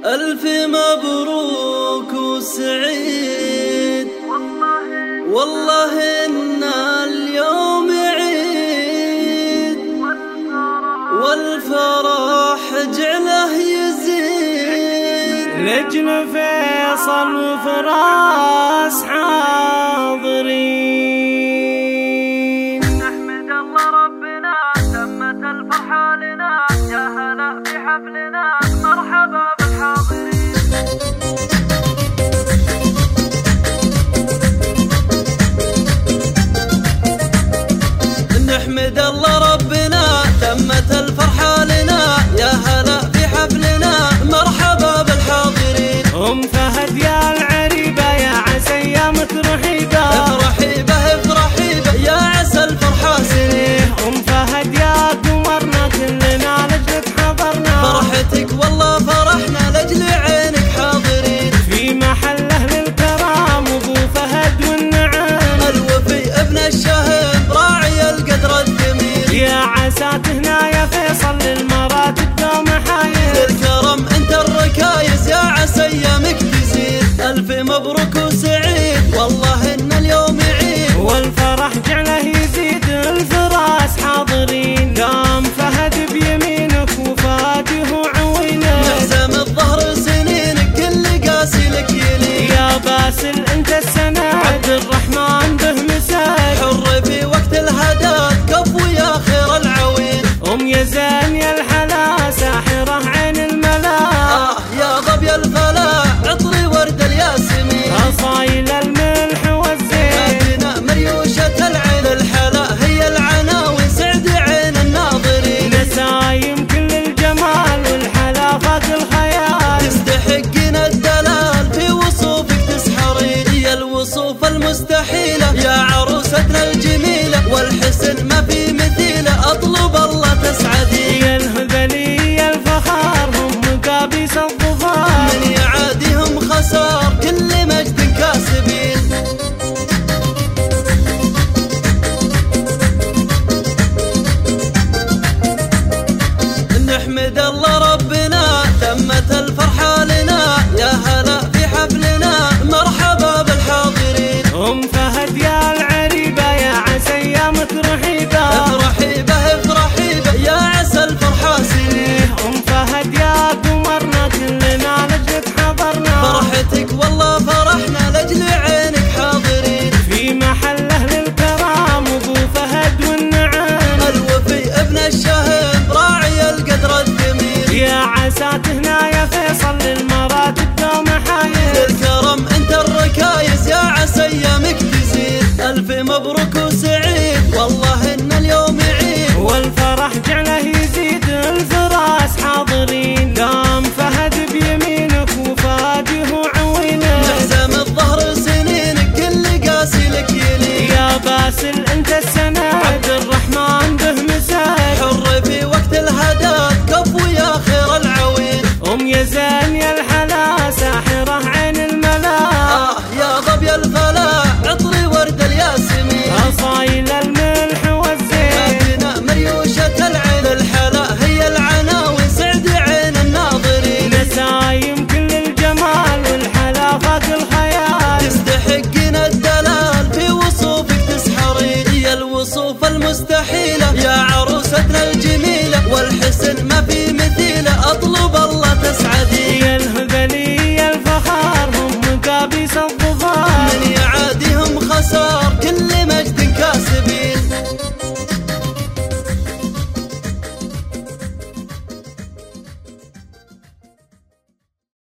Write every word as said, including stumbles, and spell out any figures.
ألف مبروك وسعيد، والله إن اليوم عيد، والفرح جعله يزيد. لجل فيصل وفراس حاضرين، نحمد الله ربنا تمت الفرحة لنا، يا هلا بحفلنا مرحبا بالحاضرين. نحمد الله ربنا تمت الفرحة لنا، يا هلا بحفلنا مرحبا بالحاضرين. أم فهد يا العريبة يا عسى أيامك رحيبة، افرحي به افرحي به يا عسى الفرحة سنين. أم فهد يا قمرنا كلنا لجلك حضرنا، فرحتك والله فرحنا لجل عينك حاضرين. في محل أهل الكرام أبو فهد والنعم، الوفي ابن الشهم راعي القدر الجميل. يا عساك هنا يا فيصل للمراتب دوم حايل. للكرم انت الركايز يا عسى ايامك تزيد. الف مبروك وسعيد، والله ان اليوم عيد، والفرح جعله يزيد. الفراس حاضرين، دام فهد بيمينك وفاته عوينك، محزم الظهر سنينك كل قاسي لك يلين. يا باسل انت السند عبد الرحمن به مساك، حر في وقت الهدات كفو يا خير العوين. ام يزن يا الحلا ساحره عين الملا، آه يا ظبي الفلاح عطري ورد الياسمين. اصايل الملح والزيت، هاتنا مريوشة العين. الحلا هي العناوين سعد عين الناظرين. نسايم كل الجمال والحلا فاق الخيال، تستحقين الدلال في وصوفك تسحرين. يا الوصوف المستحيلة يا عروستنا الجميلة، والحسن ما في مثيله اطلب الله تسعدين. يا الهذلي يا الفخار هم مقابيس الظفار، من يعاديهم خسار كل مجد كاسبين. نحمد الله ربنا تمت الفرحة لنا، يا هلا بحفلنا مرحبا بالحاضرين. أم فهد يا العريبة يا عسى أيامك رحيبة، افرحي به افرحي به يا عسى الفرحة سنين. أم فهد يا قمرنا كلنا لجلك حضرنا، فرحتك والله فرحنا لجل عينك حاضرين. في محل أهل الكرام أبو فهد والنعم، الوفي ابن الشهم راعي القدر الجميل. يا عساك هنا يا فيصل للمراتب دوم حايل. للكرم انت الركايز يا عسى ايامك تزيد. الف مبروك وسعيد.